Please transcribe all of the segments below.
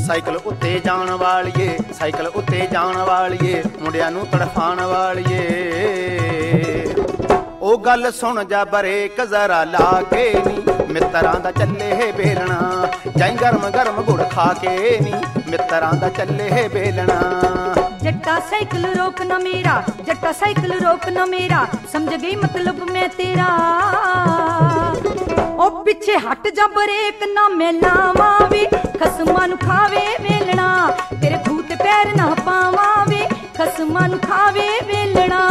Cycle ਉੱਤੇ ਜਾਣ ਵਾਲੀਏ, cycle ਉੱਤੇ ਜਾਣ ਵਾਲੀਏ, ਮੁੰਡਿਆਂ ਨੂੰ ਤੜਫਾਣ ਵਾਲੀਏ। ਉਹ ਗੱਲ ਸੁਣ ਜਾ ਬਰੇਕ ਜ਼ਰਾ ਲਾ ਕੇ ਨੀ, ਮਿੱਤਰਾਂ ਦਾ ਚੱਲੇ ਬੇਲਣਾ, ਜਾਈ ਗਰਮ ਗਰਮ ਗੁੜ ਖਾ ਕੇ ਨੀ, ਮਿੱਤਰਾਂ ਦਾ ਚੱਲੇ ਬੇਲਣਾ। जट्टा साइकिल रोकना मेरा, जट्टा साइकिल रोकना मेरा, समझ गई मतलब मैं तेरा। ओ पीछे हट जा ब्रेक ना मैं लावा वे, खसमा नू खावे वेलना, तेरे भूत पैर ना पावा वे, खसमा नू खावे वेलना।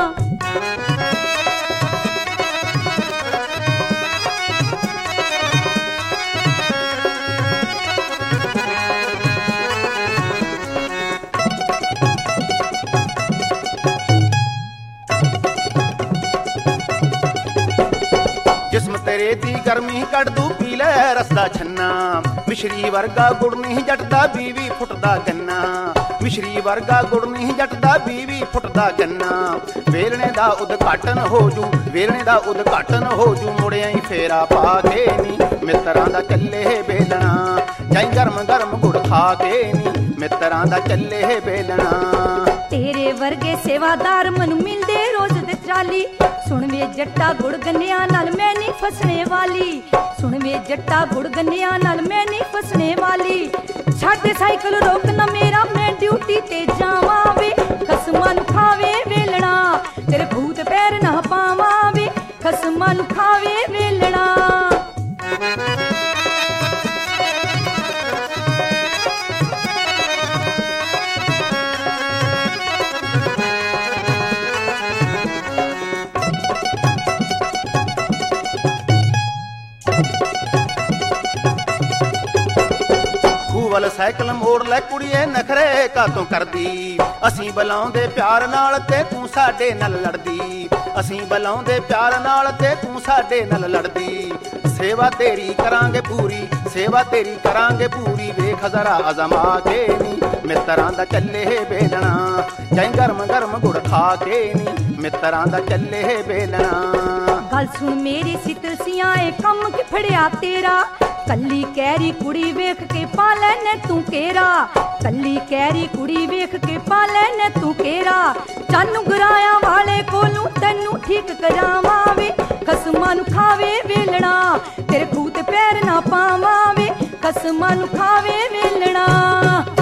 जिस्म तेरे दी गर्मी कट दू पी लै रसदा छन्ना, मिश्री वर्गा गुड़ नहीं जटदा 20 फुट दा गन्ना, मिश्री वर्गा गुड़ नहीं जटदा 20 फुट दा गन्ना। वेलणे दा उद्घाटन हो जू, वेलणे दा उद्घाटन हो जू, मुड़िया ही फेरा पा के नी, मित्तरां दा चले बेलना, जाई गरम गरम गुड़ खा के नी, मित्तरां दा चले बेलना। तेरे वर्गे सेवादार मनु मिलदे रोज दे चाली, सुन वे जट्टा गुड़ गन्निया नाल मैं नहीं फसने वाली, सुन वे जट्टा गुड़ गन्निया नाल मैं नहीं फसने वाली। छड़ साइकिल रोकना मेरा, मैं ड्यूटी ते जावां वे, खसमा नू खावे वेलना, तेरे भूत पैर ना पावां वे, खसमा नू खावे वेलना। ਵੱਲ ਸਾਈਕਲ ਮੋੜ ਲੈ ਕੁੜੀਏ ਨਖਰੇ ਕਾਤੋਂ ਕਰਦੀ, ਅਸੀਂ ਬੁਲਾਉਂਦੇ ਪਿਆਰ ਨਾਲ ਤੇ ਤੂੰ ਸਾਡੇ ਨਾਲ ਲੜਦੀ, ਅਸੀਂ ਬੁਲਾਉਂਦੇ ਪਿਆਰ ਨਾਲ ਤੇ ਤੂੰ ਸਾਡੇ ਨਾਲ ਲੜਦੀ। ਸੇਵਾ ਤੇਰੀ ਕਰਾਂਗੇ ਪੂਰੀ, ਸੇਵਾ ਤੇਰੀ ਕਰਾਂਗੇ ਪੂਰੀ, ਵੇਖ ਜ਼ਰਾ ਅਜ਼ਮਾ ਕੇ ਨੀ, ਮਿੱਤਰਾਂ ਦਾ ਚੱਲੇ ਬੇਲਣਾ, ਜਾਈ ਗਰਮ ਗਰਮ ਗੁੜ ਖਾ ਕੇ ਨੀ, ਮਿੱਤਰਾਂ ਦਾ ਚੱਲੇ ਬੇਲਣਾ। गल सुन मेरी सितसियां ए कम कि फड़िया तेरा, कल्ली कैरी कुड़ी वेख के पा लैने तू केरा, कल्ली कैरी कुड़ी वेख के पा लैने तू केरा। चानू गराया वाले कोलू तैनू ठीक करावा वे, खसमा नू खावे वेलना, तेरे भूत पैर ना पावा वे, खसमा नू खावे वेलना।